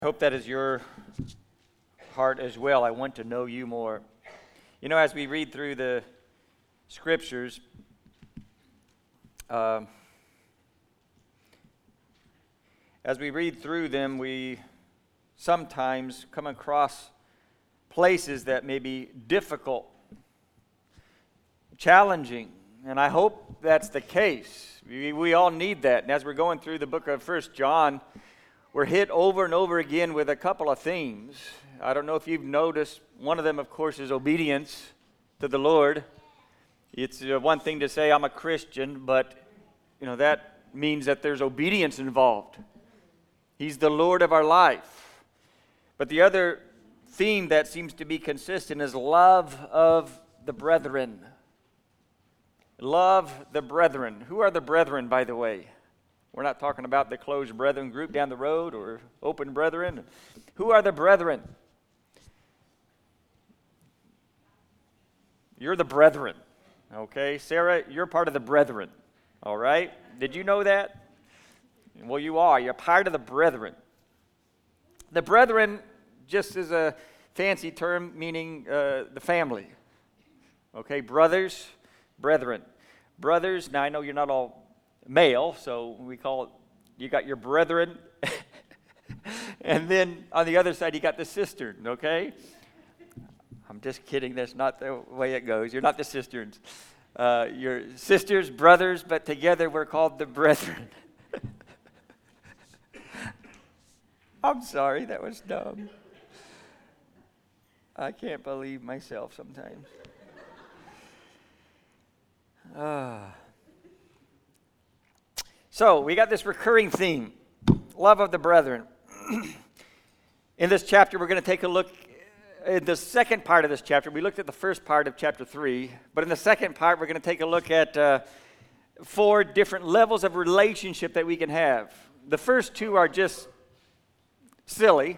I hope that is your heart as well. I want to know you more. You know, as we read through the scriptures, as we read through them, we sometimes come across places that may be difficult, challenging, and I hope that's the case. We all need that. And as we're going through the book of 1 John, we're hit over and over again with a couple of themes. I don't know if you've noticed, one of them, of course, is obedience to the Lord. It's one thing to say, I'm a Christian, but, that means that there's obedience involved. He's the Lord of our life. But the other theme that seems to be consistent is love of the brethren. Love the brethren. Who are the brethren, by the way? We're not talking about the closed brethren group down the road or open brethren. Who are the brethren? You're the brethren, okay? Sarah, you're part of the brethren, all right? Did you know that? Well, you are. You're part of the brethren. The brethren just is a fancy term meaning the family, okay? Brothers, brethren. Brothers, now I know you're not all male, so we call it, you got your brethren, and then on the other side you got the cistern, okay? I'm just kidding, that's not the way it goes. You're not the cisterns. You're sisters, brothers, but together we're called the brethren. I'm sorry, that was dumb. I can't believe myself sometimes. So, we got this recurring theme, love of the brethren. In this chapter, we're going to take a look at the second part of this chapter. We looked at the first part of chapter 3, but in the second part, we're going to take a look at 4 different levels of relationship that we can have. The first 2 are just silly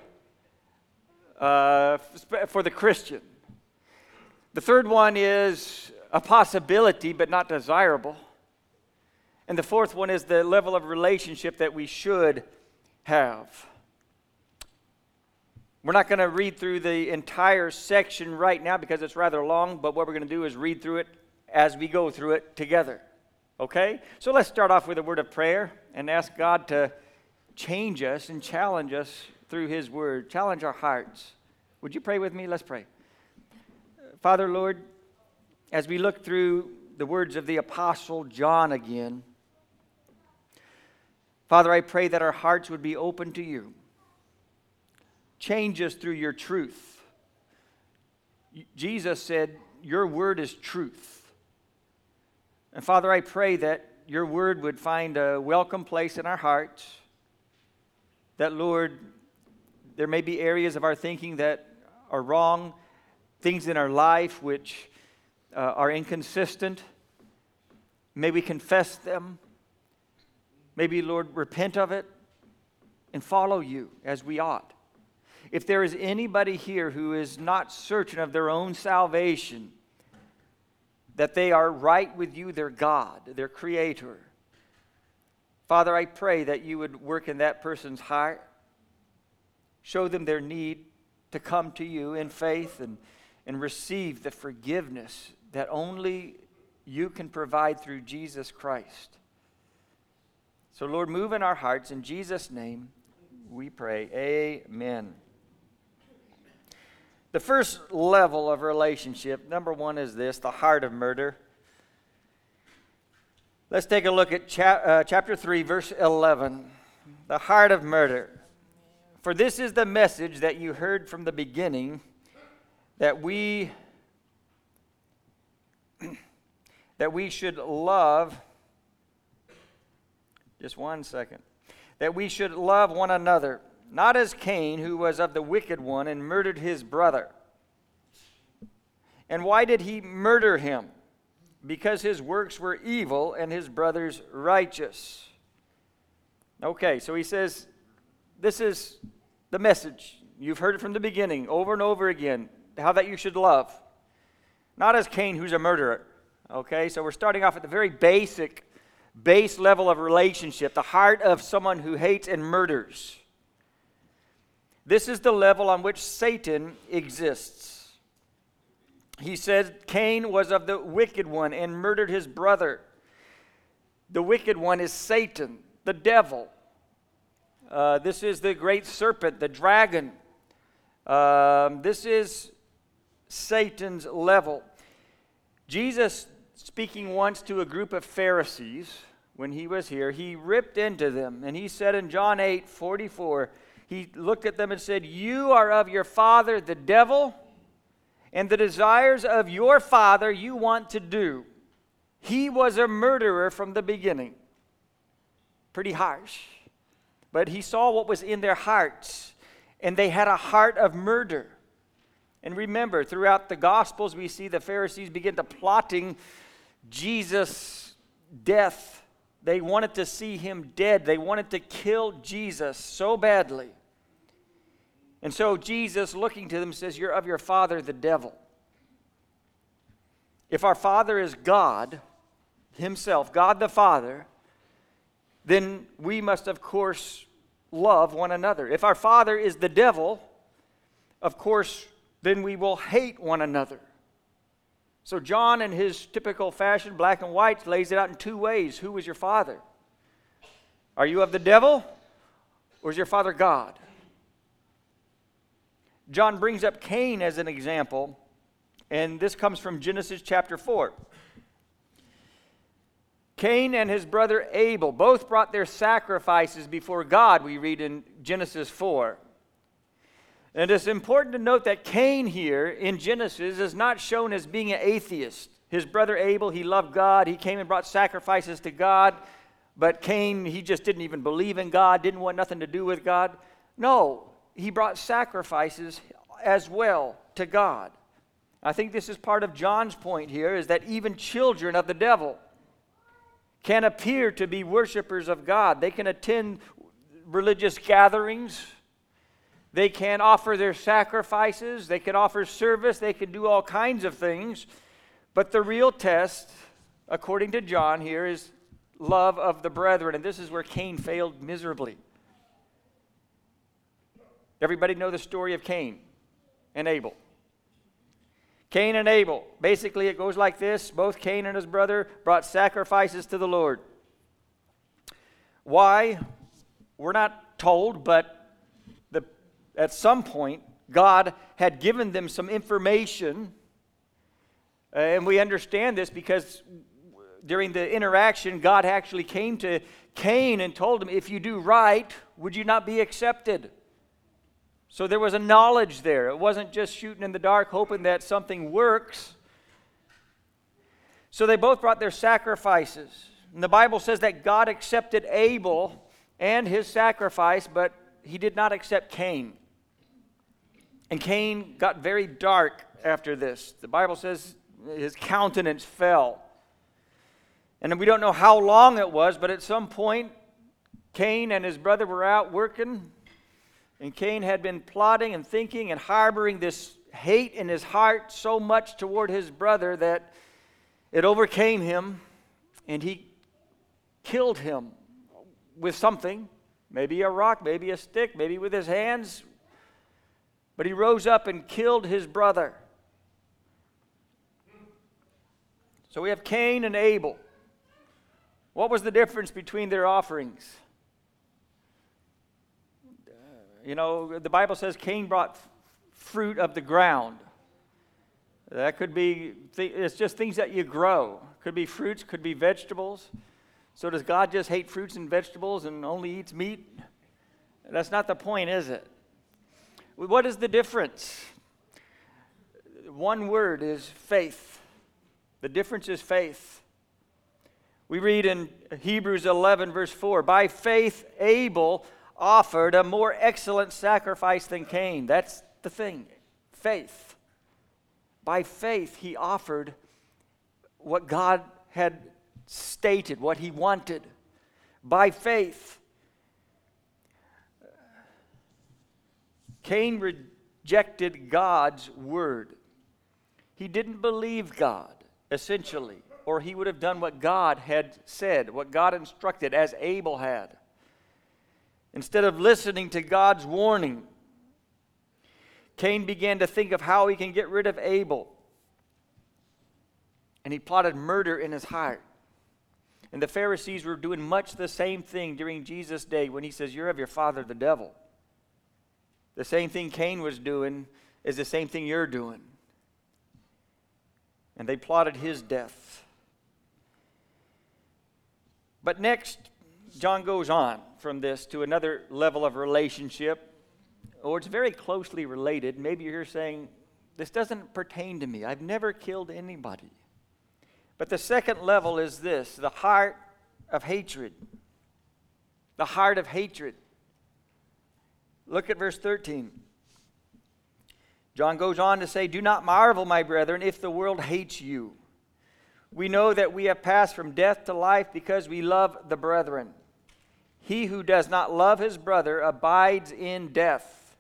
for the Christian. The third one is a possibility, but not desirable. And the fourth one is the level of relationship that we should have. We're not going to read through the entire section right now because it's rather long, but what we're going to do is read through it as we go through it together. Okay? So let's start off with a word of prayer and ask God to change us and challenge us through His word. Challenge our hearts. Would you pray with me? Let's pray. Father, Lord, as we look through the words of the Apostle John again, Father, I pray that our hearts would be open to you. Change us through your truth. Jesus said, your word is truth. And Father, I pray that your word would find a welcome place in our hearts. That, Lord, there may be areas of our thinking that are wrong, things in our life which are inconsistent. May we confess them. Maybe, Lord, repent of it and follow you as we ought. If there is anybody here who is not certain of their own salvation, that they are right with you, their God, their Creator, Father, I pray that you would work in that person's heart, show them their need to come to you in faith and receive the forgiveness that only you can provide through Jesus Christ. So, Lord, move in our hearts. In Jesus' name, we pray. Amen. The first level of relationship, number 1 is this, the heart of murder. Let's take a look at chapter 3, verse 11. The heart of murder. For this is the message that you heard from the beginning, that we should love. Just one second. That we should love one another, not as Cain, who was of the wicked one and murdered his brother. And why did he murder him? Because his works were evil and his brother's righteous. Okay, so he says, this is the message. You've heard it from the beginning, over and over again, how that you should love. Not as Cain, who's a murderer. Okay, so we're starting off at the very base level of relationship, the heart of someone who hates and murders. This is the level on which Satan exists. He said Cain was of the wicked one and murdered his brother. The wicked one is Satan, the devil. This is the great serpent, the dragon. This is Satan's level. Jesus, speaking once to a group of Pharisees when he was here, he ripped into them, and he said in John 8:44, he looked at them and said, "You are of your father, the devil, and the desires of your father you want to do. He was a murderer from the beginning." Pretty harsh. But he saw what was in their hearts, and they had a heart of murder. And remember, throughout the Gospels, we see the Pharisees begin to plotting Jesus' death. They wanted to see him dead. They wanted to kill Jesus so badly. And so Jesus, looking to them, says, "You're of your father, the devil." If our Father is God himself, God the Father, then we must, of course, love one another. If our Father is the devil, of course, then we will hate one another. So John, in his typical fashion, black and white, lays it out in two ways. Who is your father? Are you of the devil, or is your father God? John brings up Cain as an example, and this comes from Genesis chapter 4. Cain and his brother Abel both brought their sacrifices before God, we read in Genesis 4. And it's important to note that Cain here in Genesis is not shown as being an atheist. His brother Abel, he loved God. He came and brought sacrifices to God. But Cain, he just didn't even believe in God, didn't want nothing to do with God. No, he brought sacrifices as well to God. I think this is part of John's point here, is that even children of the devil can appear to be worshipers of God. They can attend religious gatherings. They can offer their sacrifices. They can offer service. They can do all kinds of things. But the real test, according to John here, is love of the brethren. And this is where Cain failed miserably. Everybody know the story of Cain and Abel. Cain and Abel. Basically, it goes like this. Both Cain and his brother brought sacrifices to the Lord. Why? We're not told, but at some point, God had given them some information. And we understand this because during the interaction, God actually came to Cain and told him, if you do right, would you not be accepted? So there was a knowledge there. It wasn't just shooting in the dark, hoping that something works. So they both brought their sacrifices. And the Bible says that God accepted Abel and his sacrifice, but he did not accept Cain. And Cain got very dark after this. The Bible says his countenance fell. And we don't know how long it was, but at some point, Cain and his brother were out working. And Cain had been plotting and thinking and harboring this hate in his heart so much toward his brother that it overcame him, and he killed him with something, maybe a rock, maybe a stick, maybe with his hands. But he rose up and killed his brother. So we have Cain and Abel. What was the difference between their offerings? The Bible says Cain brought fruit of the ground. That could be, it's just things that you grow. Could be fruits, could be vegetables. So does God just hate fruits and vegetables and only eats meat? That's not the point, is it? What is the difference? One word is faith. The difference is faith. We read in Hebrews 11, verse 4, by faith Abel offered a more excellent sacrifice than Cain. That's the thing, faith. By faith he offered what God had stated, what he wanted. By faith. Cain rejected God's word. He didn't believe God, essentially, or he would have done what God had said, what God instructed, as Abel had. Instead of listening to God's warning, Cain began to think of how he can get rid of Abel. And he plotted murder in his heart. And the Pharisees were doing much the same thing during Jesus' day when he says, "You're of your father, the devil." The same thing Cain was doing is the same thing you're doing. And they plotted his death. But next, John goes on from this to another level of relationship, or it's very closely related. Maybe you're here saying, this doesn't pertain to me. I've never killed anybody. But the second level is this, the heart of hatred. The heart of hatred. Look at verse 13. John goes on to say, "Do not marvel, my brethren, if the world hates you. We know that we have passed from death to life because we love the brethren. He who does not love his brother abides in death.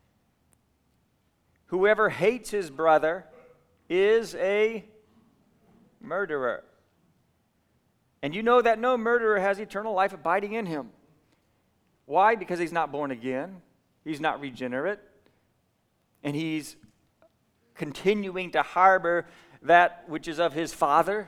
Whoever hates his brother is a murderer. And you know that no murderer has eternal life abiding in him." Why? Because he's not born again. He's not regenerate. And he's continuing to harbor that which is of his father.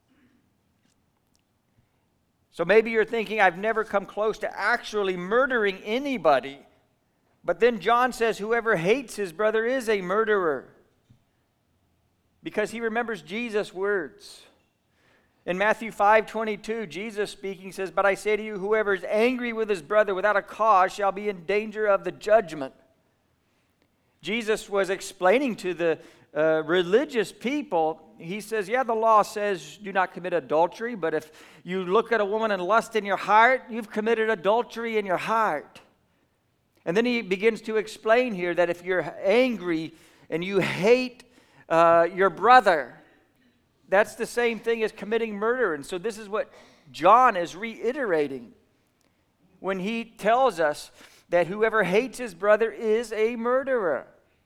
So maybe you're thinking, I've never come close to actually murdering anybody. But then John says, whoever hates his brother is a murderer. Because he remembers Jesus' words. In Matthew 5:22, Jesus speaking says, "But I say to you, whoever is angry with his brother without a cause shall be in danger of the judgment." Jesus was explaining to the religious people, he says, yeah, the law says do not commit adultery, but if you look at a woman and lust in your heart, you've committed adultery in your heart. And then he begins to explain here that if you're angry and you hate your brother, that's the same thing as committing murder. And so this is what John is reiterating when he tells us that whoever hates his brother is a murderer.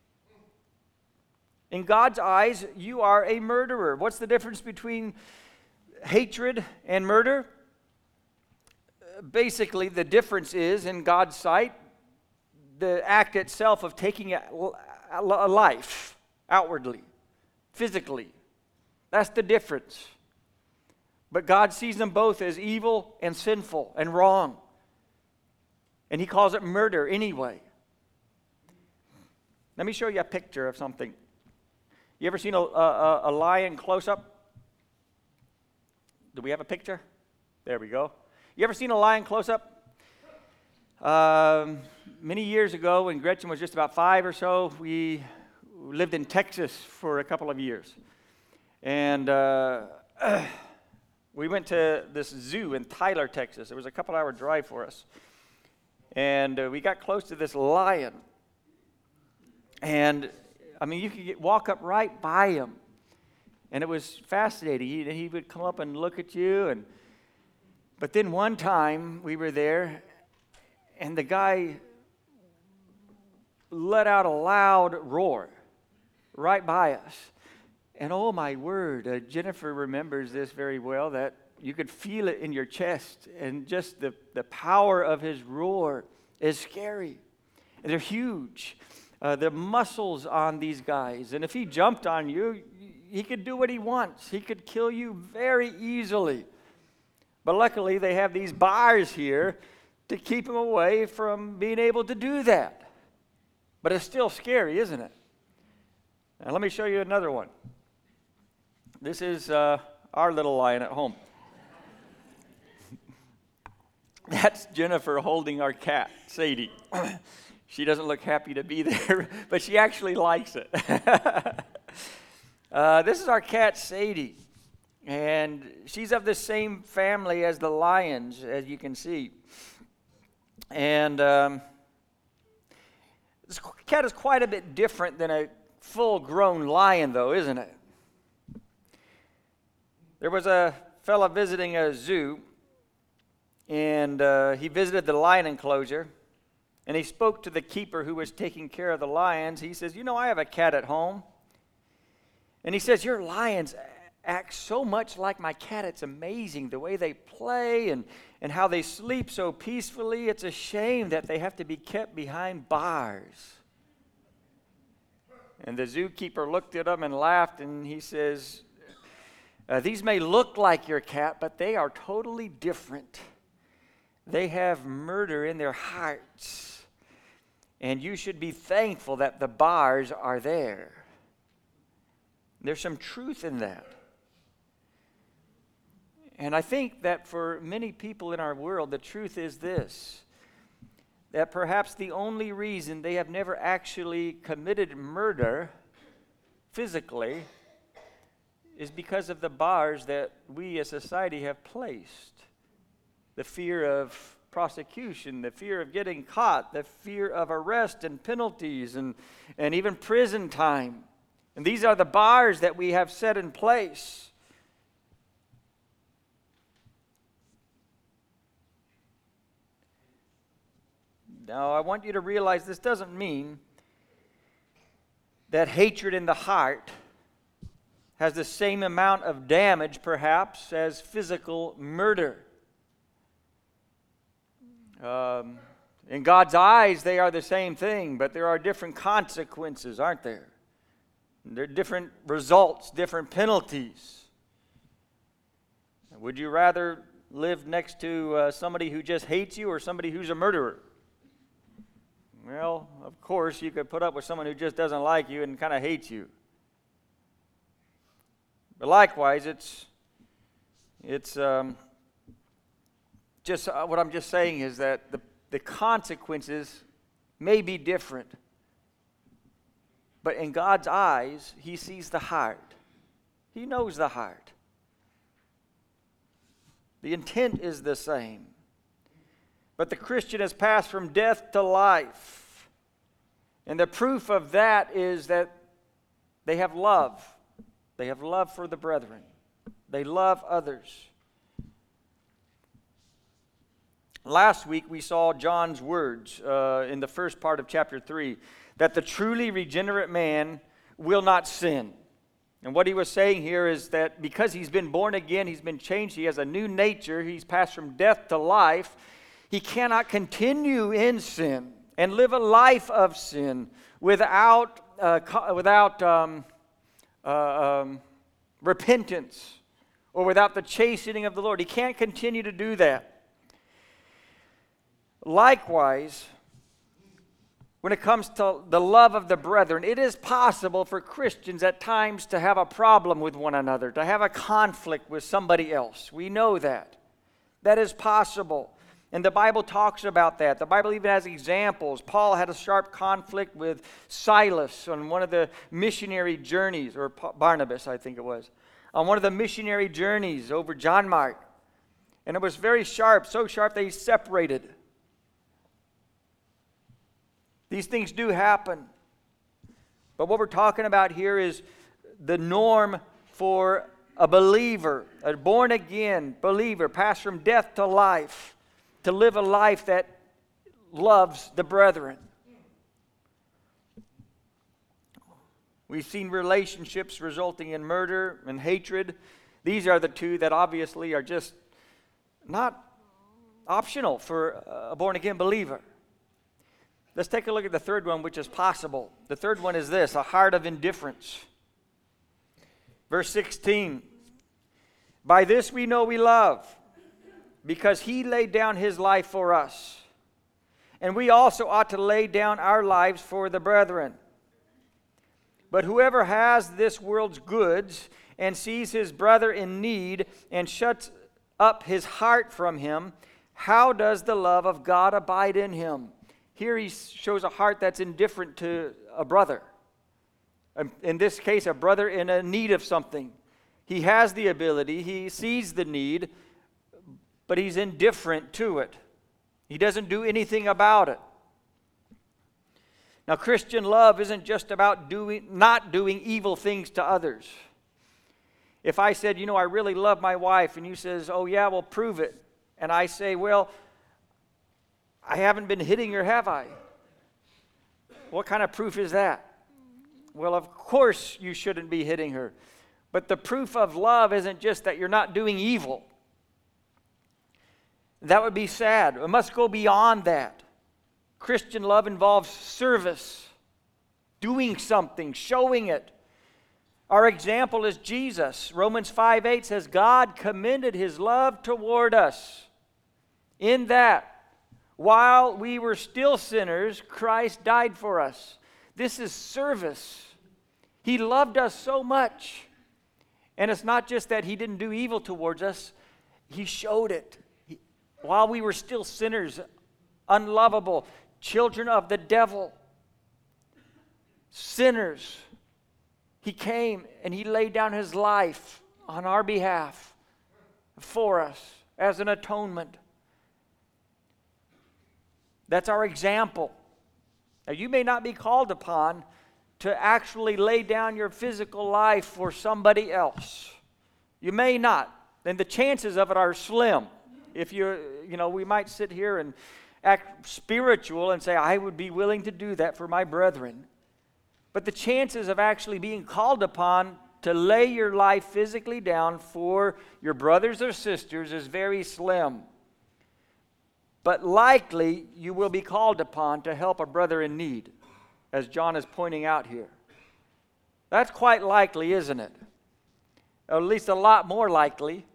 In God's eyes, you are a murderer. What's the difference between hatred and murder? Basically, the difference is, in God's sight, the act itself of taking a life outwardly, physically. That's the difference. But God sees them both as evil and sinful and wrong. And he calls it murder anyway. Let me show you a picture of something. You ever seen a lion close up? Do we have a picture? There we go. You ever seen a lion close up? Many years ago, when Gretchen was just about 5 or so, we lived in Texas for a couple of years. And we went to this zoo in Tyler, Texas. It was a couple-hour drive for us. And we got close to this lion. And, I mean, you could walk up right by him. And it was fascinating. He would come up and look at you. But then one time we were there, and the guy let out a loud roar right by us. And oh my word, Jennifer remembers this very well, that you could feel it in your chest. And just the power of his roar is scary. And they're huge. The muscles on these guys. And if he jumped on you, he could do what he wants. He could kill you very easily. But luckily, they have these bars here to keep him away from being able to do that. But it's still scary, isn't it? Now, let me show you another one. This is our little lion at home. That's Jennifer holding our cat, Sadie. She doesn't look happy to be there, but she actually likes it. This is our cat, Sadie. And she's of the same family as the lions, as you can see. And this cat is quite a bit different than a full-grown lion, though, isn't it? There was a fella visiting a zoo, and he visited the lion enclosure, and he spoke to the keeper who was taking care of the lions. He says, I have a cat at home. And he says, your lions act so much like my cat. It's amazing the way they play and how they sleep so peacefully. It's a shame that they have to be kept behind bars. And the zookeeper looked at him and laughed, and he says, these may look like your cat, but they are totally different. They have murder in their hearts, and you should be thankful that the bars are there. There's some truth in that. And I think that for many people in our world, the truth is this, that perhaps the only reason they have never actually committed murder physically is because of the bars that we as society have placed. The fear of prosecution, the fear of getting caught, the fear of arrest and penalties and even prison time. And these are the bars that we have set in place. Now, I want you to realize this doesn't mean that hatred in the heart has the same amount of damage, perhaps, as physical murder. In God's eyes, they are the same thing, but there are different consequences, aren't there? There are different results, different penalties. Would you rather live next to somebody who just hates you or somebody who's a murderer? Well, of course, you could put up with someone who just doesn't like you and kind of hates you. But likewise, it's just what I'm just saying is that the consequences may be different. But in God's eyes, He sees the heart. He knows the heart. The intent is the same. But the Christian has passed from death to life. And the proof of that is that they have love. They have love for the brethren. They love others. Last week we saw John's words in the first part of chapter 3, that the truly regenerate man will not sin. And what he was saying here is that because he's been born again, he's been changed, he has a new nature, he's passed from death to life, he cannot continue in sin and live a life of sin without repentance or without the chastening of the Lord. He can't continue to do that. Likewise, when it comes to the love of the brethren, it is possible for Christians at times to have a problem with one another, to have a conflict with somebody else. We know that. That is possible. And the Bible talks about that. The Bible even has examples. Paul had a sharp conflict with Silas on one of the missionary journeys, or Barnabas, I think it was, on one of the missionary journeys over John Mark. And it was very sharp, so sharp they separated. These things do happen. But what we're talking about here is the norm for a believer, a born-again believer, passed from death to life, to live a life that loves the brethren. We've seen relationships resulting in murder and hatred. These are the two that obviously are just not optional for a born-again believer. Let's take a look at the third one, which is possible. The third one is this, a heart of indifference. Verse 16, by this we know we love, because He laid down His life for us. And we also ought to lay down our lives for the brethren. But whoever has this world's goods and sees his brother in need and shuts up his heart from him, how does the love of God abide in him? Here he shows a heart that's indifferent to a brother. In this case, a brother in a need of something. He has the ability, he sees the need, but he's indifferent to it. He doesn't do anything about it. Now, Christian love isn't just about not doing evil things to others. If I said, I really love my wife, and you says, oh yeah, well, prove it. And I say, well, I haven't been hitting her, have I? What kind of proof is that? Well, of course you shouldn't be hitting her. But the proof of love isn't just that you're not doing evil. That would be sad. It must go beyond that. Christian love involves service. doing something, showing it. Our example is Jesus. Romans 5:8 says, God commended his love toward us in that while we were still sinners, Christ died for us. This is service. He loved us so much. And it's not just that he didn't do evil towards us, he showed it. While we were still sinners, unlovable, children of the devil, sinners, he came and he laid down his life on our behalf for us as an atonement. That's our example. Now, you may not be called upon to actually lay down your physical life for somebody else. You may not. And the chances of it are slim. If we might sit here and act spiritual and say, I would be willing to do that for my brethren. But the chances of actually being called upon to lay your life physically down for your brothers or sisters is very slim. But likely you will be called upon to help a brother in need, as John is pointing out here. That's quite likely, isn't it? Or at least a lot more likely.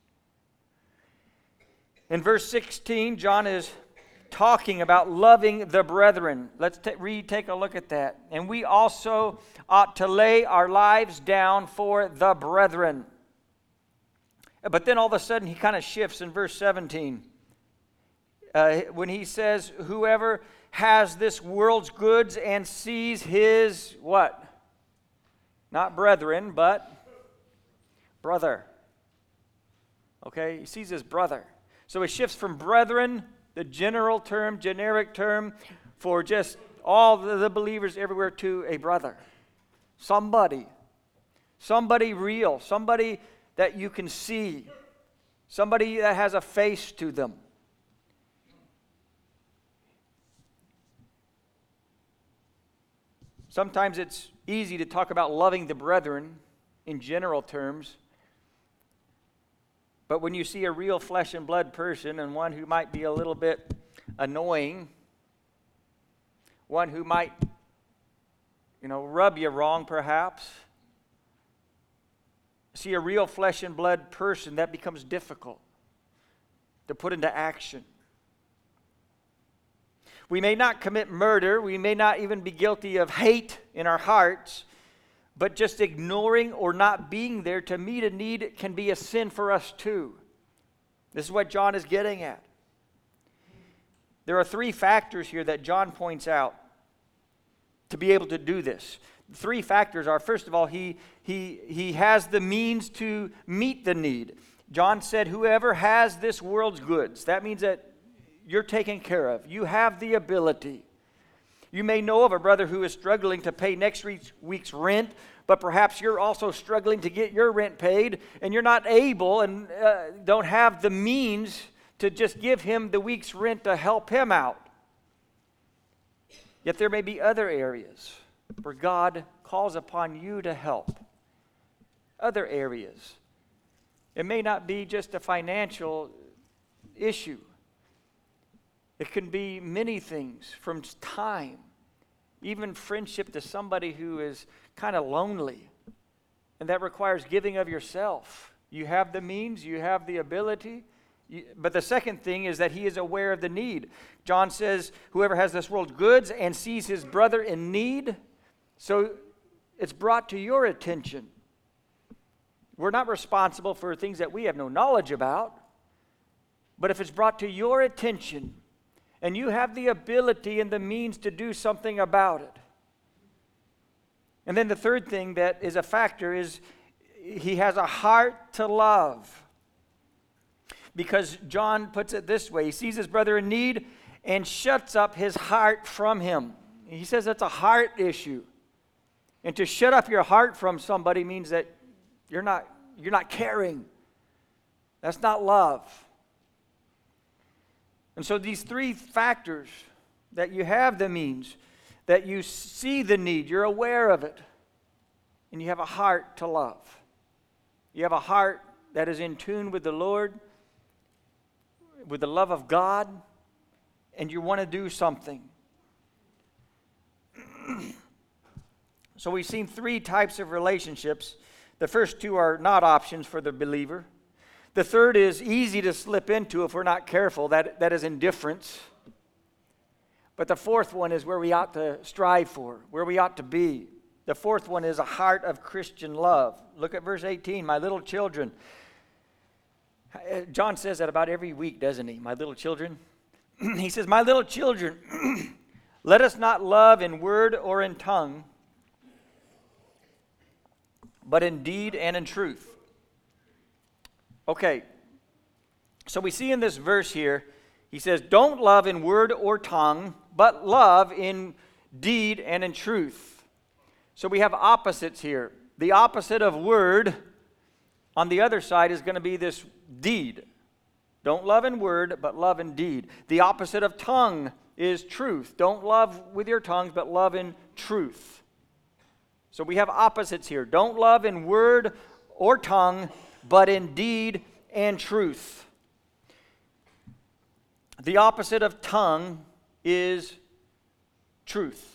In verse 16, John is talking about loving the brethren. Let's take a look at that. And we also ought to lay our lives down for the brethren. But then all of a sudden he kind of shifts in verse 17. When he says, whoever has this world's goods and sees his what? Not brethren, but brother. Okay, he sees his brother. So he shifts from brethren, the generic term for just all the believers everywhere, to a brother. Somebody real, somebody that you can see, somebody that has a face to them. Sometimes it's easy to talk about loving the brethren in general terms. But when you see a real flesh and blood person, and one who might be a little bit annoying, one who might, rub you wrong perhaps, see a real flesh and blood person, that becomes difficult to put into action. We may not commit murder, we may not even be guilty of hate in our hearts, but just ignoring or not being there to meet a need can be a sin for us too. This is what John is getting at. There are 3 factors here that John points out to be able to do this. The 3 factors are, first of all, he has the means to meet the need. John said, whoever has this world's goods. That means that you're taken care of. You have the ability. You may know of a brother who is struggling to pay next week's rent, but perhaps you're also struggling to get your rent paid, and you're not able and don't have the means to just give him the week's rent to help him out. Yet there may be other areas where God calls upon you to help. Other areas. It may not be just a financial issue. It can be many things, from time, even friendship to somebody who is kind of lonely. And that requires giving of yourself. You have the means, you have the ability. But the second thing is that he is aware of the need. John says, whoever has this world's goods and sees his brother in need, so it's brought to your attention. We're not responsible for things that we have no knowledge about. But if it's brought to your attention, and you have the ability and the means to do something about it. And then the third thing that is a factor is he has a heart to love. Because John puts it this way, he sees his brother in need and shuts up his heart from him. He says that's a heart issue. And to shut up your heart from somebody means that you're not caring. That's not love. And so these 3 factors, that you have the means, that you see the need, you're aware of it, and you have a heart to love. You have a heart that is in tune with the Lord, with the love of God, and you want to do something. So we've seen three types of relationships. The first two are not options for the believer. The third is easy to slip into if we're not careful. That is indifference. But the fourth one is where we ought to strive for, where we ought to be. The fourth one is a heart of Christian love. Look at verse 18, my little children. John says that about every week, doesn't he? My little children. He says, my little children, let us not love in word or in tongue, but in deed and in truth. Okay, so we see in this verse here, he says, don't love in word or tongue, but love in deed and in truth. So we have opposites here. The opposite of word on the other side is going to be this deed. Don't love in word, but love in deed. The opposite of tongue is truth. Don't love with your tongues, but love in truth. So we have opposites here. Don't love in word or tongue, but in deed and truth. The opposite of tongue is truth.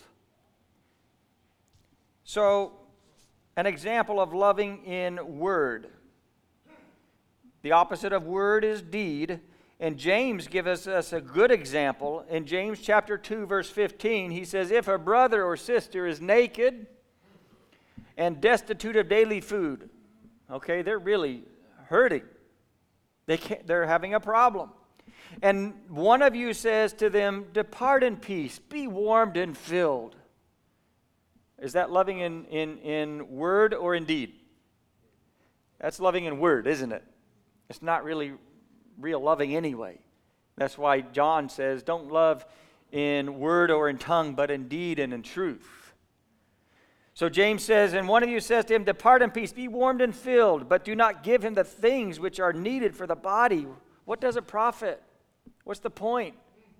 So, an example of loving in word. The opposite of word is deed. And James gives us a good example. In James chapter 2, verse 15, he says, if a brother or sister is naked and destitute of daily food, okay, they're really hurting. They're having a problem. And one of you says to them, depart in peace, be warmed and filled. Is that loving in word or in deed? That's loving in word, isn't it? It's not really real loving anyway. That's why John says, don't love in word or in tongue, but in deed and in truth. So James says, and one of you says to him, depart in peace, be warmed and filled, but do not give him the things which are needed for the body. What does it profit? What's the point?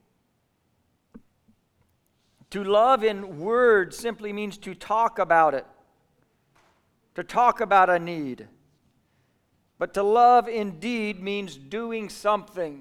To love in word simply means to talk about it, to talk about a need. But to love in deed means doing something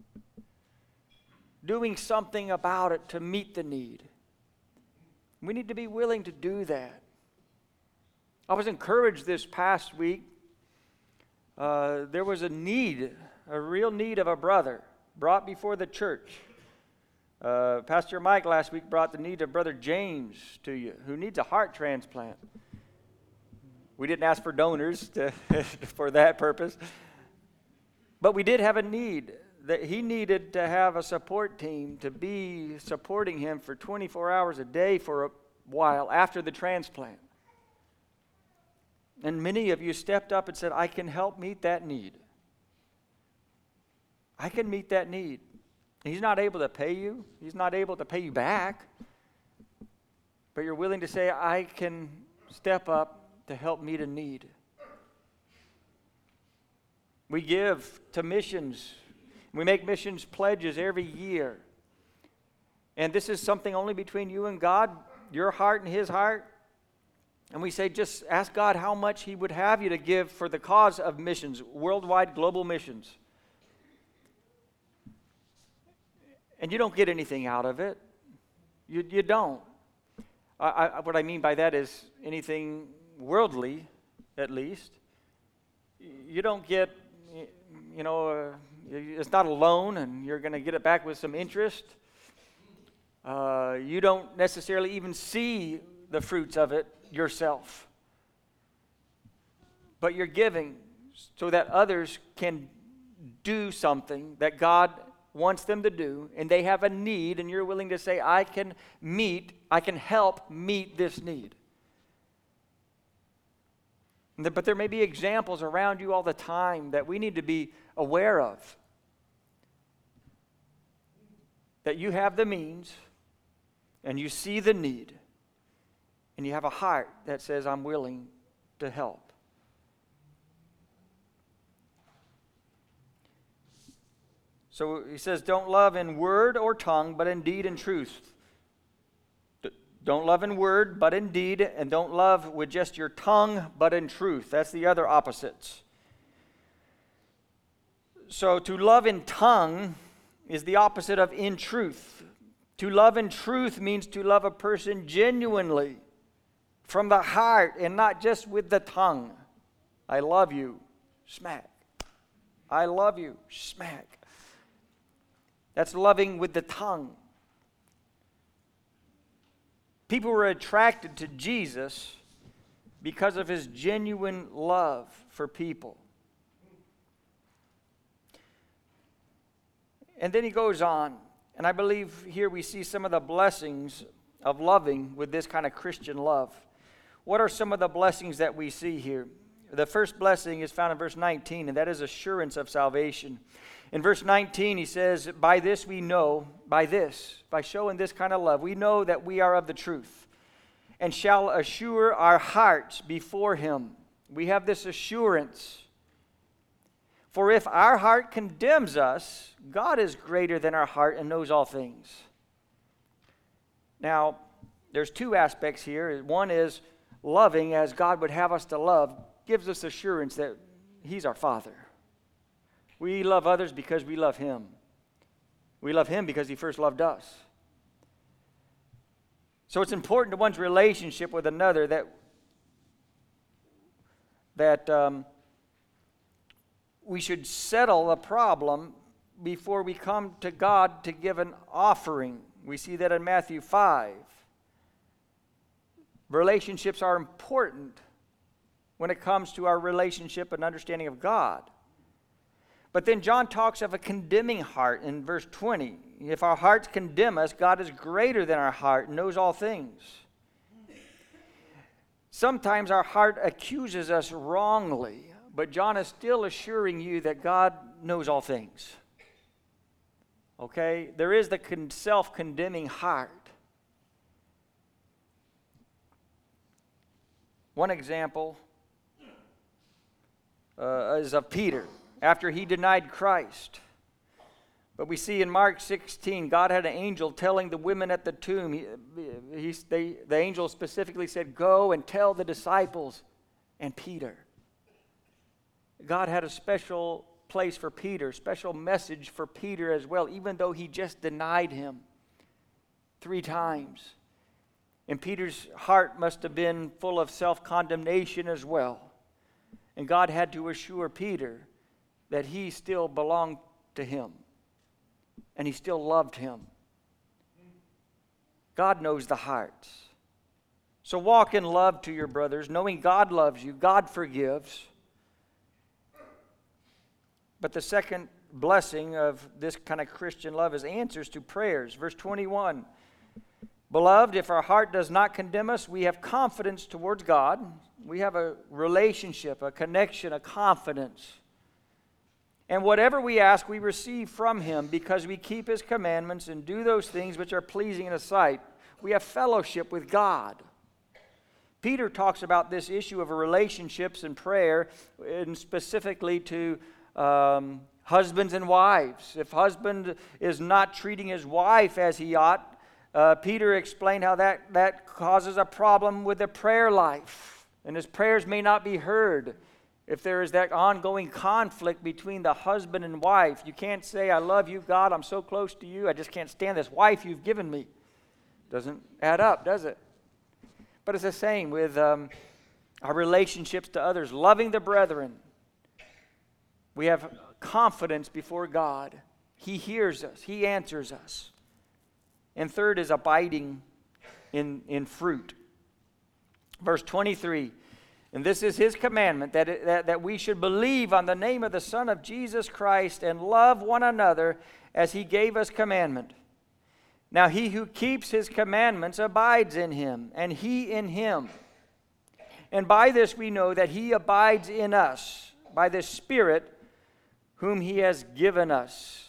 about it to meet the need. We need to be willing to do that. I was encouraged this past week. There was a need, a real need of a brother brought before the church. Pastor Mike last week brought the need of Brother James to you, who needs a heart transplant. We didn't ask for donors for that purpose. But we did have a need that he needed to have a support team to be supporting him for 24 hours a day for a while after the transplant. And many of you stepped up and said, I can help meet that need. I can meet that need. He's not able to pay you. He's not able to pay you back. But you're willing to say, I can step up to help meet a need. We give to missions. We make missions pledges every year. And this is something only between you and God, your heart and his heart. And we say, just ask God how much he would have you to give for the cause of missions, worldwide global missions. And you don't get anything out of it. You don't. What I mean by that is anything worldly, at least. You don't get, it's not a loan and you're going to get it back with some interest. You don't necessarily even see the fruits of it yourself. But you're giving so that others can do something that God wants them to do, and they have a need, and you're willing to say, I can help meet this need. But there may be examples around you all the time that we need to be aware of. That you have the means, and you see the need, and you have a heart that says, I'm willing to help. So he says, don't love in word or tongue, but in deed and truth. Don't love in word, but in deed, and don't love with just your tongue, but in truth. That's the other opposites. So to love in tongue is the opposite of in truth. To love in truth means to love a person genuinely, from the heart and not just with the tongue. I love you, smack. I love you, smack. That's loving with the tongue. People were attracted to Jesus because of his genuine love for people. And then he goes on, and I believe here we see some of the blessings of loving with this kind of Christian love. What are some of the blessings that we see here? The first blessing is found in verse 19, and that is assurance of salvation. In verse 19, he says, by this we know, by showing this kind of love, we know that we are of the truth, and shall assure our hearts before him. We have this assurance. For if our heart condemns us, God is greater than our heart and knows all things. Now, there's two aspects here. One is loving as God would have us to love gives us assurance that he's our Father. We love others because we love him. We love him because he first loved us. So it's important to one's relationship with another that we should settle a problem before we come to God to give an offering. We see that in Matthew 5. Relationships are important when it comes to our relationship and understanding of God. But then John talks of a condemning heart in verse 20. If our hearts condemn us, God is greater than our heart and knows all things. Sometimes our heart accuses us wrongly, but John is still assuring you that God knows all things. Okay? There is the self-condemning heart. One example is of Peter after he denied Christ. But we see in Mark 16, God had an angel telling the women at the tomb. The angel specifically said, go and tell the disciples and Peter. God had a special place for Peter, special message for Peter as well, even though he just denied him 3 times. And Peter's heart must have been full of self-condemnation as well. And God had to assure Peter that he still belonged to him. And he still loved him. God knows the hearts. So walk in love to your brothers, knowing God loves you, God forgives. But the second blessing of this kind of Christian love is answers to prayers. Verse 21, beloved, if our heart does not condemn us, we have confidence towards God. We have a relationship, a connection, a confidence. And whatever we ask, we receive from him because we keep his commandments and do those things which are pleasing in his sight. We have fellowship with God. Peter talks about this issue of relationships and prayer, and specifically to husbands and wives. If husband is not treating his wife as he ought, Peter explained how that causes a problem with the prayer life. And his prayers may not be heard. If there is that ongoing conflict between the husband and wife, you can't say, I love you, God, I'm so close to you, I just can't stand this wife you've given me. Doesn't add up, does it? But it's the same with our relationships to others, loving the brethren. We have confidence before God. He hears us. He answers us. And third is abiding in fruit. Verse 23, and this is his commandment, that we should believe on the name of the Son of Jesus Christ and love one another as he gave us commandment. Now he who keeps his commandments abides in him, and he in him. And by this we know that he abides in us, by the Spirit whom he has given us.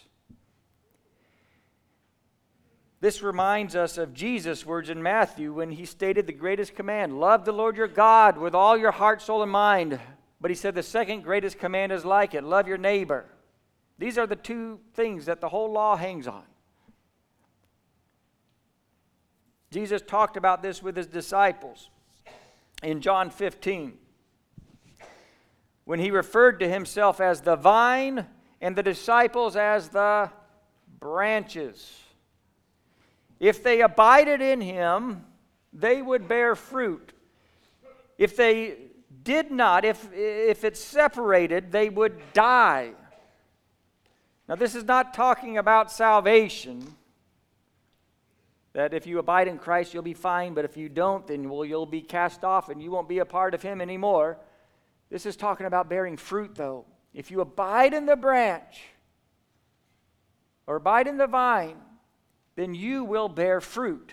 This reminds us of Jesus' words in Matthew when he stated the greatest command, love the Lord your God with all your heart, soul, and mind. But he said the second greatest command is like it, love your neighbor. These are the 2 things that the whole law hangs on. Jesus talked about this with his disciples in John 15, when he referred to himself as the vine and the disciples as the branches. If they abided in him, they would bear fruit. If they did not, if it's separated, they would die. Now, this is not talking about salvation, that if you abide in Christ, you'll be fine, but if you don't, then you'll be cast off and you won't be a part of Him anymore. This is talking about bearing fruit, though. If you abide in the branch or abide in the vine, then you will bear fruit.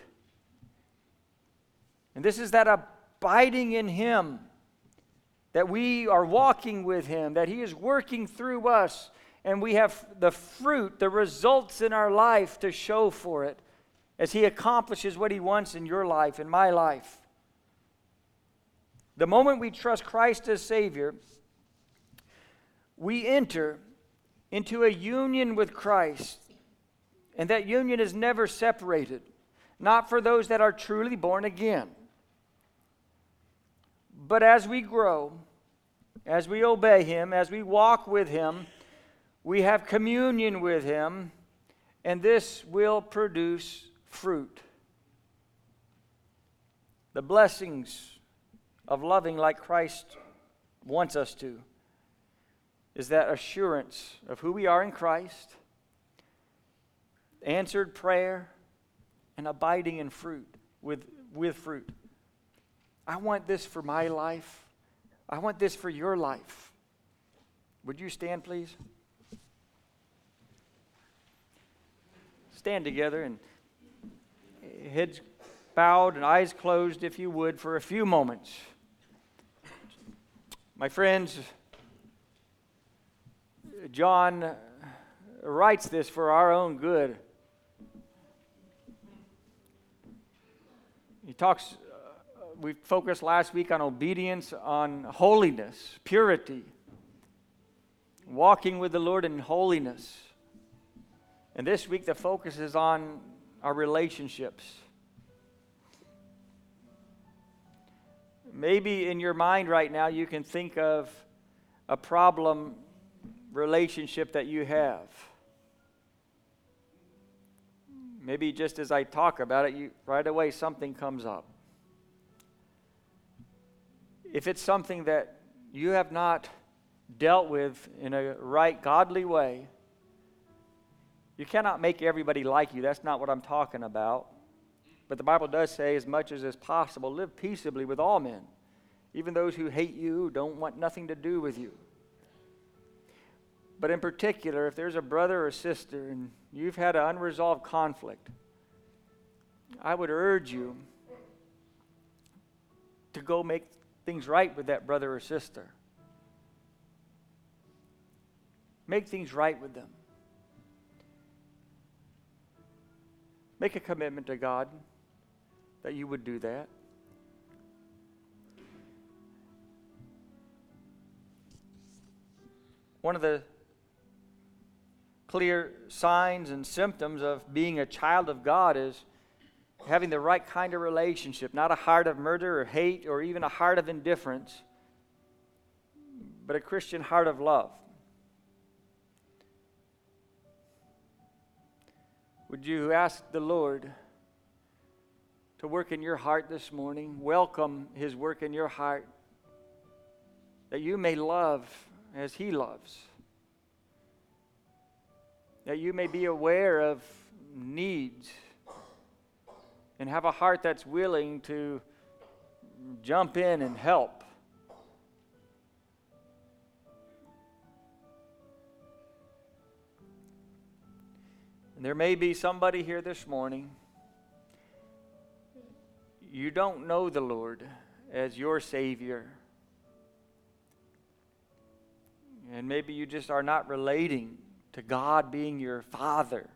And this is that abiding in Him, that we are walking with Him, that He is working through us, and we have the fruit, the results in our life to show for it as He accomplishes what He wants in your life, in my life. The moment we trust Christ as Savior, we enter into a union with Christ, and that union is never separated, not for those that are truly born again. But as we grow, as we obey Him, as we walk with Him, we have communion with Him, and this will produce fruit. The blessings of loving like Christ wants us to is that assurance of who we are in Christ, answered prayer, and abiding in fruit, with fruit. I want this for my life. I want this for your life. Would you stand, please? Stand together and heads bowed and eyes closed, if you would, for a few moments. My friends, John writes this for our own good. He talks, we focused last week on obedience, on holiness, purity, walking with the Lord in holiness. And this week the focus is on our relationships. Maybe in your mind right now you can think of a problem relationship that you have. Maybe just as I talk about it, right away something comes up. If it's something that you have not dealt with in a right, godly way, you cannot make everybody like you. That's not what I'm talking about. But the Bible does say, as much as is possible, live peaceably with all men, even those who hate you, don't want nothing to do with you. But in particular, if there's a brother or sister and you've had an unresolved conflict, I would urge you to go make things right with that brother or sister. Make things right with them. Make a commitment to God that you would do that. One of the clear signs and symptoms of being a child of God is having the right kind of relationship, not a heart of murder or hate or even a heart of indifference, but a Christian heart of love. Would you ask the Lord to work in your heart this morning? Welcome His work in your heart, that you may love as He loves, that you may be aware of needs and have a heart that's willing to jump in and help. And there may be somebody here this morning, you don't know the Lord as your Savior. And maybe you just are not relating to God being your Father.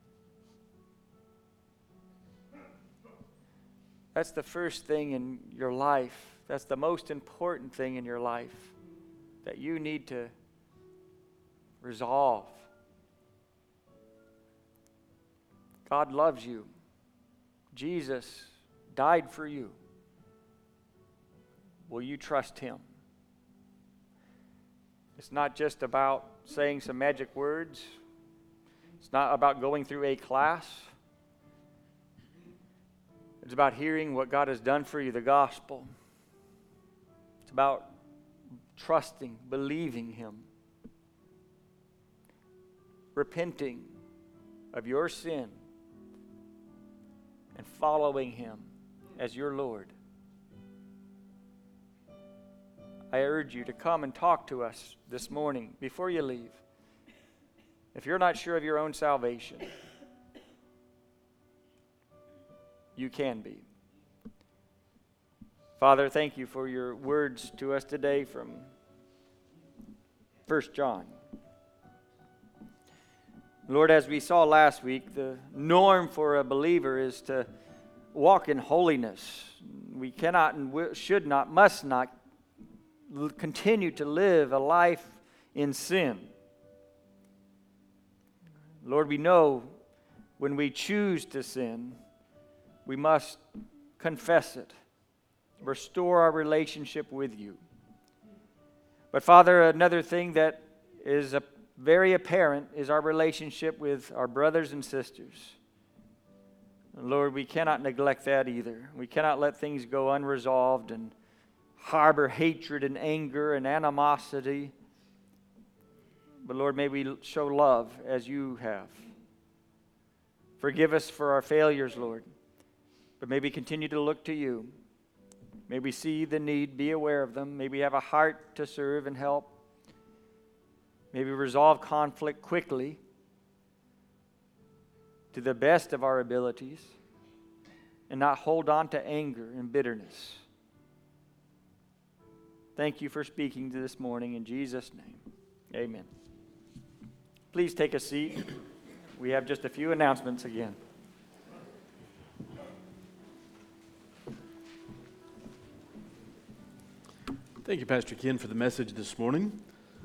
That's the first thing in your life. That's the most important thing in your life that you need to resolve. God loves you. Jesus died for you. Will you trust Him? It's not just about saying some magic words. It's not about going through a class. It's about hearing what God has done for you, the gospel. about trusting, believing Him, repenting of your sin, and following Him as your Lord. I urge you to come and talk to us this morning before you leave. If you're not sure of your own salvation, you can be. Father, thank you for your words to us today from 1 John. Lord, as we saw last week, the norm for a believer is to walk in holiness. We cannot and should not, must not continue to live a life in sin. Lord, we know when we choose to sin, we must confess it, restore our relationship with you. But Father, another thing that is very apparent is our relationship with our brothers and sisters. And Lord, we cannot neglect that either. We cannot let things go unresolved and harbor hatred and anger and animosity. But Lord, may we show love as you have. Forgive us for our failures, Lord. But may we continue to look to you. May we see the need, be aware of them. May we have a heart to serve and help. May we resolve conflict quickly to the best of our abilities and not hold on to anger and bitterness. Thank you for speaking to this morning in Jesus' name. Amen. Please take a seat. We have just a few announcements again. Thank you, Pastor Ken, for the message this morning.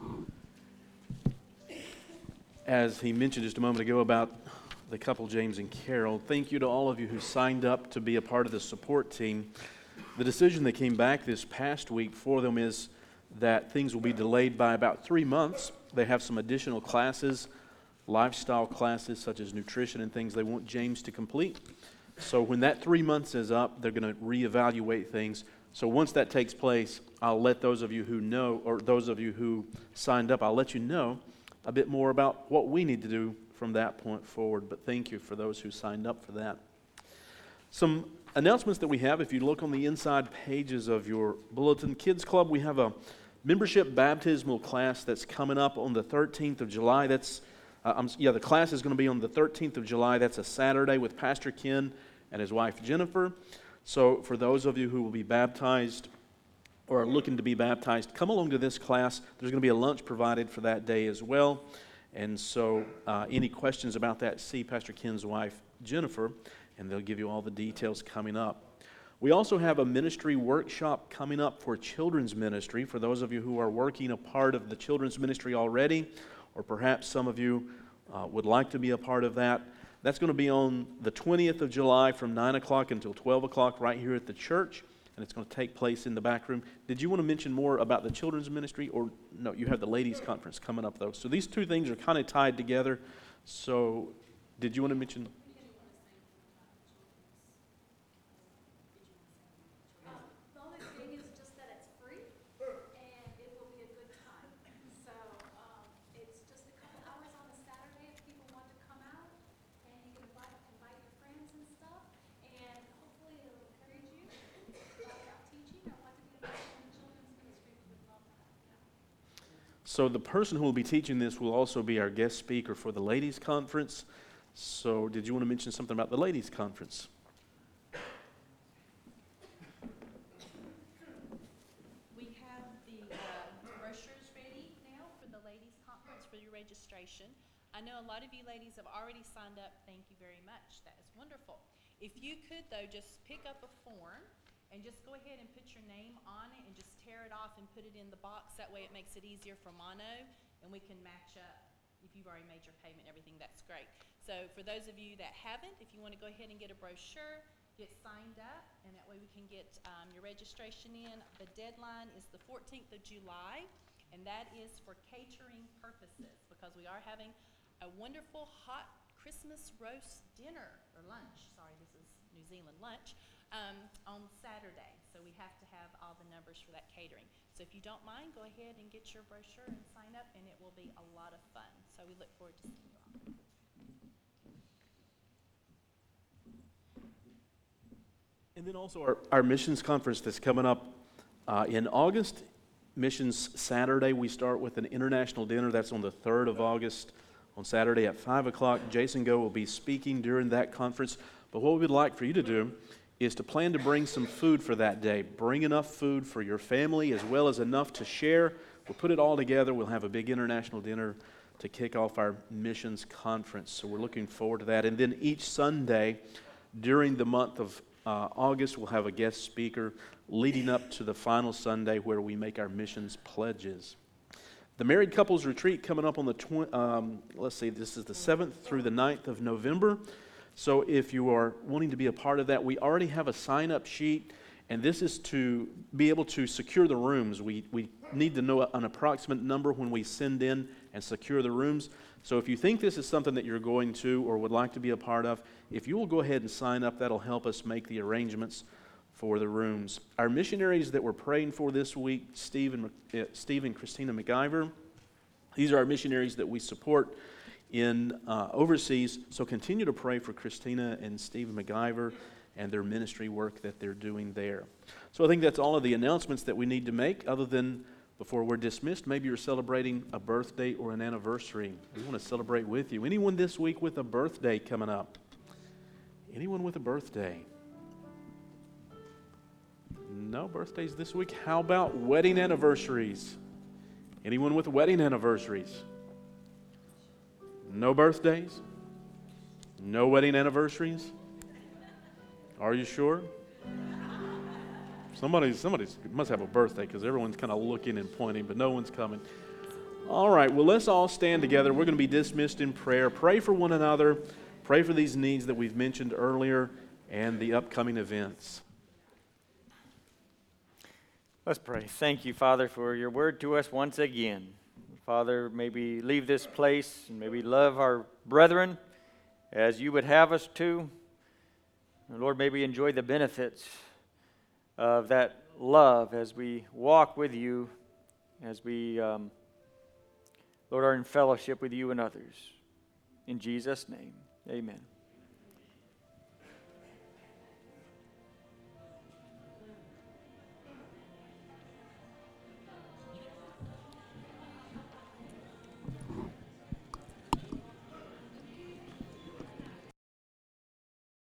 As he mentioned just a moment ago about the couple, James and Carol, thank you to all of you who signed up to be a part of the support team. The decision that came back this past week for them is that things will be delayed by about 3 months. They have some additional classes, lifestyle classes such as nutrition and things they want James to complete. So when that 3 months is up, they're going to reevaluate things. So once that takes place, I'll let those of you who know, or those of you who signed up, I'll let you know a bit more about what we need to do from that point forward. But thank you for those who signed up for that. Some announcements that we have, if you look on the inside pages of your bulletin, Kids Club, we have a membership baptismal class that's coming up on the 13th of July. The class is going to be on the 13th of July. That's a Saturday with Pastor Ken and his wife Jennifer. So for those of you who will be baptized or are looking to be baptized, come along to this class. There's going to be a lunch provided for that day as well. And so any questions about that, see Pastor Ken's wife Jennifer, and they'll give you all the details coming up. We also have a ministry workshop coming up for children's ministry. For those of you who are working a part of the children's ministry already, or perhaps some of you would like to be a part of that, that's going to be on the 20th of July from 9 o'clock until 12 o'clock right here at the church, and it's going to take place in the back room. Did you want to mention more about the children's ministry? Or no, you have the ladies' conference coming up, though. So these two things are kind of tied together. So did you want to mention? The only thing is just that it's free, and it will be a good time. So it's just a couple hours on a Saturday if people want to come out, and you can invite your friends and stuff, and hopefully it'll encourage you about teaching or what to be involved in the children's ministry. We would love to have you. So the person who will be teaching this will also be our guest speaker for the ladies' conference. So did you want to mention something about the ladies' conference? We have the brochures ready now for the ladies' conference for your registration. I know a lot of you ladies have already signed up. Thank you very much. That is wonderful. If you could, though, just pick up a form and just go ahead and put your name on it and just tear it off and put it in the box. That way it makes it easier for Mono, and we can match up. If you've already made your payment and everything, that's great. So for those of you that haven't, if you want to go ahead and get a brochure, get signed up, and that way we can get your registration in. The deadline is the 14th of July, and that is for catering purposes, because we are having a wonderful hot Christmas roast dinner, or lunch, sorry, this is New Zealand lunch, on Saturday. So we have to have all the numbers for that catering. So if you don't mind, go ahead and get your brochure and sign up, and it will be a lot of fun. So we look forward to seeing you all. And then also our missions conference that's coming up in August. Missions Saturday, we start with an international dinner. That's on the 3rd of August on Saturday at 5 o'clock. Jason Go will be speaking during that conference. But what we'd like for you to do is to plan to bring some food for that day. Bring enough food for your family as well as enough to share. We'll put it all together. We'll have a big international dinner to kick off our missions conference. So we're looking forward to that. And then each Sunday during the month of August, we'll have a guest speaker leading up to the final Sunday where we make our missions pledges. The Married Couples Retreat coming up on the, this is the 7th through the 9th of November. So if you are wanting to be a part of that, we already have a sign-up sheet, and this is to be able to secure the rooms. We need to know an approximate number when we send in and secure the rooms. So if you think this is something that you're going to or would like to be a part of, if you will go ahead and sign up, that'll help us make the arrangements for the rooms. Our missionaries that we're praying for this week, Steve and Christina McIver, these are our missionaries that we support in overseas. So continue to pray for Christina and Steve McIver and their ministry work that they're doing there. So I think that's all of the announcements that we need to make, other than before we're dismissed, maybe you're celebrating a birthday or an anniversary. We want to celebrate with you. Anyone this week with a birthday coming up? Anyone with a birthday? No birthdays this week. How about wedding anniversaries? Anyone with wedding anniversaries? No birthdays? No wedding anniversaries? Are you sure? Somebody must have a birthday because everyone's kind of looking and pointing, but no one's coming. All right, well, let's all stand together. We're going to be dismissed in prayer. Pray for one another. Pray for these needs that we've mentioned earlier and the upcoming events. Let's pray. Thank you, Father, for your word to us once again. Father, may we leave this place and may we love our brethren as you would have us to. And Lord, may we enjoy the benefits of that love as we walk with you, as we, Lord, are in fellowship with you and others. In Jesus' name, amen.